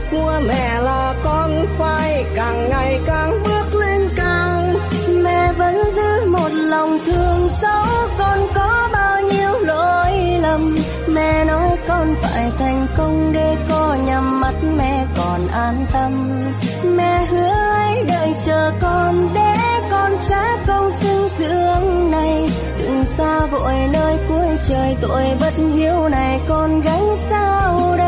của mẹ là con phải càng ngày càng bước lên cao. Mẹ vẫn giữ một lòng thương xót, con có bao nhiêu lỗi lầm. Mẹ nói con phải thành công để có nhắm mắt mẹ còn an tâm. Mẹ hứa ấy đợi chờ con để con trả công xứng dưỡng này. Đừng xa vội nơi cuối trời, tội bất hiếu này con gánh sao đây.